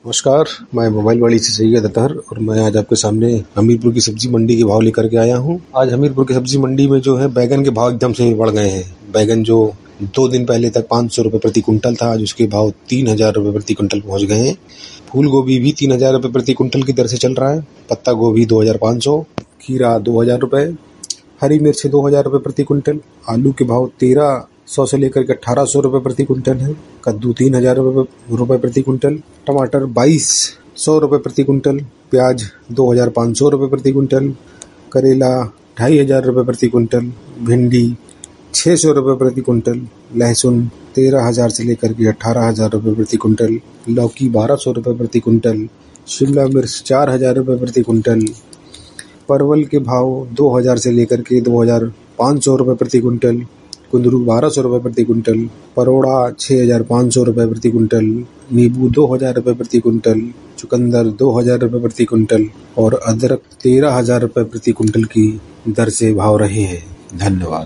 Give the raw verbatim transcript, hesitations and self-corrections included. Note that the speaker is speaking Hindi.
नमस्कार, मैं मोबाइल वाड़ी से सैयद अतहर और मैं आज आपके सामने हमीरपुर की सब्जी मंडी के भाव लेकर के आया हूँ। आज हमीरपुर की सब्जी मंडी में जो है बैगन के भाव एकदम से बढ़ गए हैं। बैगन जो दो दिन पहले तक पाँच सौ रुपये प्रति कुंटल था, आज उसके भाव तीन हजार रुपये प्रति कुंटल पहुँच गए हैं। फूल गोभी भी तीन हजार रुपये प्रति कुंटल की दर से चल रहा है। पत्ता गोभी दो हजार पाँच सौ, खीरा दो हजार रुपये, हरी मिर्च दो हजार रुपये प्रति कुंटल, आलू के भाव तेरह सौ से लेकर के अठारह सौ रुपये प्रति कुंटल है। कद्दू तीन हजार रुपये प्रति कुंटल, टमाटर बाईस सौ रुपये प्रति कुंटल, प्याज दो हजार पाँच सौ रुपये प्रति कुंटल, करेला ढाई हजार रुपये प्रति कुंटल, भिंडी छः सौ रुपये प्रति कुंटल, लहसुन तेरह हजार से लेकर के अठारह हजार रुपये प्रति कुंटल, लौकी बारह सौ रुपये प्रति कुंटल, शिमला मिर्च चार हजार रुपये प्रति कुंटल, परवल के भाव दो हजार से लेकर के दो हजार पाँच सौ रुपये प्रति कुंटल, कुंदरू बारह सौ रुपये प्रति कुंटल, परोड़ा छः हजार पाँच सौ रुपये प्रति कुंटल, नींबू दो हजार रुपये प्रति कुंटल, चुकंदर दो हजार रुपये प्रति कुंटल और अदरक तेरह हजार रुपये प्रति कुंटल की दर से भाव रहे हैं। धन्यवाद।